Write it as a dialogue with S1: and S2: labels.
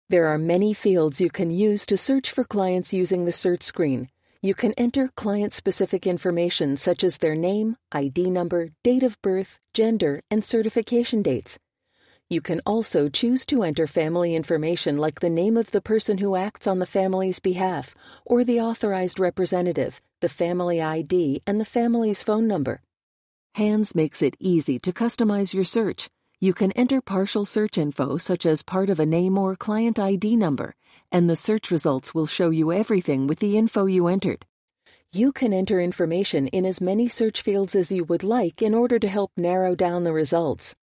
S1: There are many fields you can use to search for clients using the search screen. You can enter client-specific information such as their name, ID number, date of birth, gender, and certification dates. You can also choose to enter family information like the name of the person who acts on the family's behalf, or the authorized representative, the family ID, and the family's phone number. Hands makes it easy to customize your search. You can enter partial search info such as part of a name or client ID number, and the search results will show you everything with the info you entered. You can enter information in as many search fields as you would like in order to help narrow down the results.